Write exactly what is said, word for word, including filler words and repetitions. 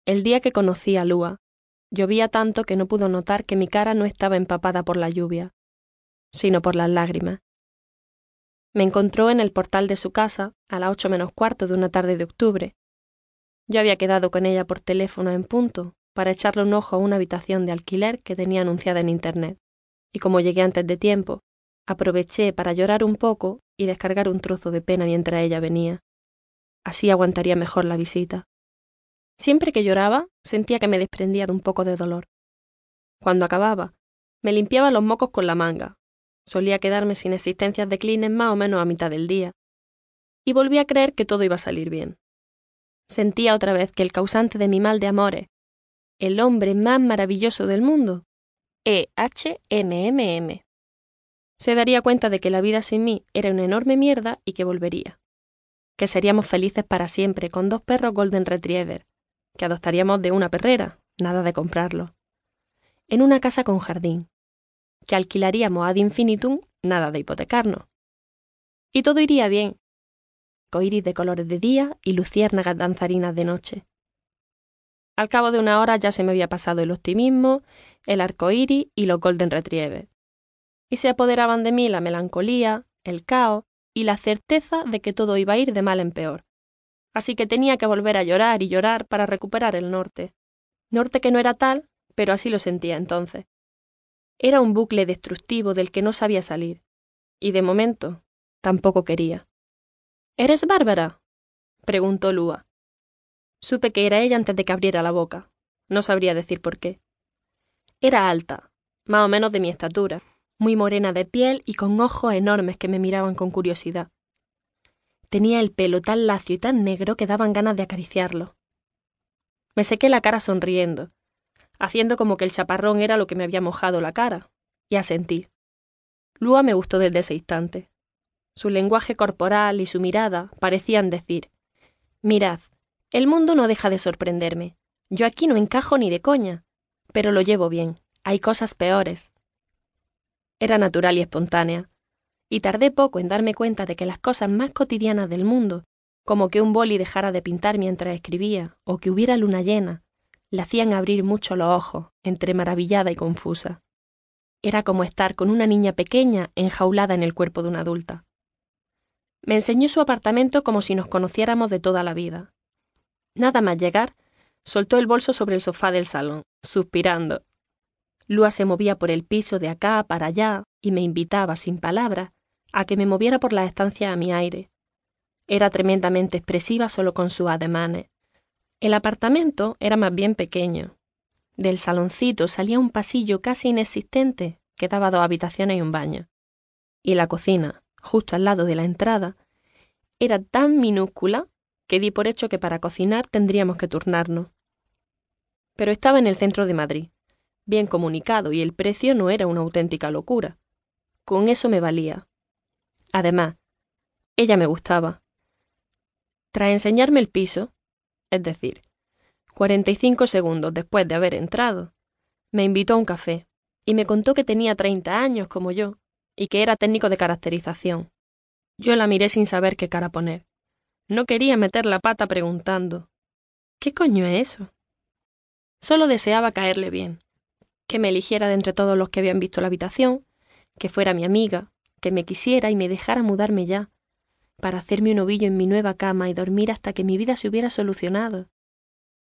El día que conocí a Lua, llovía tanto que no pudo notar que mi cara no estaba empapada por la lluvia, sino por las lágrimas. Me encontró en el portal de su casa a las ocho menos cuarto de una tarde de octubre. Yo había quedado con ella por teléfono en punto para echarle un ojo a una habitación de alquiler que tenía anunciada en internet, y como llegué antes de tiempo, aproveché para llorar un poco y descargar un trozo de pena mientras ella venía. Así aguantaría mejor la visita. Siempre que lloraba, sentía que me desprendía de un poco de dolor. Cuando acababa, me limpiaba los mocos con la manga. Solía quedarme sin existencias de Kleenex más o menos a mitad del día. Y volví a creer que todo iba a salir bien. Sentía otra vez que el causante de mi mal de amores, el hombre más maravilloso del mundo, E H M M M, se daría cuenta de que la vida sin mí era una enorme mierda y que volvería. Que seríamos felices para siempre con dos perros Golden Retriever, que adoptaríamos de una perrera, nada de comprarlo. En una casa con jardín, que alquilaríamos ad infinitum, nada de hipotecarnos. Y todo iría bien. Coiris de colores de día y luciérnagas danzarinas de noche. Al cabo de una hora ya se me había pasado el optimismo, el arcoíris y los Golden Retriever. Y se apoderaban de mí la melancolía, el caos y la certeza de que todo iba a ir de mal en peor. Así que tenía que volver a llorar y llorar para recuperar el norte. Norte que no era tal, pero así lo sentía entonces. Era un bucle destructivo del que no sabía salir. Y de momento, tampoco quería. ¿Eres Bárbara?, preguntó Lua. Supe que era ella antes de que abriera la boca. No sabría decir por qué. Era alta, más o menos de mi estatura, muy morena de piel y con ojos enormes que me miraban con curiosidad. Tenía el pelo tan lacio y tan negro que daban ganas de acariciarlo. Me sequé la cara sonriendo, haciendo como que el chaparrón era lo que me había mojado la cara, y asentí. Lua me gustó desde ese instante. Su lenguaje corporal y su mirada parecían decir: mirad, el mundo no deja de sorprenderme. Yo aquí no encajo ni de coña, pero lo llevo bien. Hay cosas peores. Era natural y espontánea, y tardé poco en darme cuenta de que las cosas más cotidianas del mundo, como que un boli dejara de pintar mientras escribía, o que hubiera luna llena, le hacían abrir mucho los ojos, entre maravillada y confusa. Era como estar con una niña pequeña enjaulada en el cuerpo de una adulta. Me enseñó su apartamento como si nos conociéramos de toda la vida. Nada más llegar, soltó el bolso sobre el sofá del salón, suspirando. Lua se movía por el piso de acá para allá y me invitaba, sin palabras, a que me moviera por las estancias a mi aire. Era tremendamente expresiva solo con sus ademanes. El apartamento era más bien pequeño. Del saloncito salía un pasillo casi inexistente que daba dos habitaciones y un baño. Y la cocina, justo al lado de la entrada, era tan minúscula que di por hecho que para cocinar tendríamos que turnarnos. Pero estaba en el centro de Madrid, bien comunicado, y el precio no era una auténtica locura. Con eso me valía. Además, ella me gustaba. Tras enseñarme el piso, es decir, cuarenta y cinco segundos después de haber entrado, me invitó a un café y me contó que tenía treinta años como yo y que era técnico de caracterización. Yo la miré sin saber qué cara poner. No quería meter la pata preguntando: ¿qué coño es eso? Solo deseaba caerle bien, que me eligiera de entre todos los que habían visto la habitación, que fuera mi amiga, que me quisiera y me dejara mudarme ya, para hacerme un ovillo en mi nueva cama y dormir hasta que mi vida se hubiera solucionado.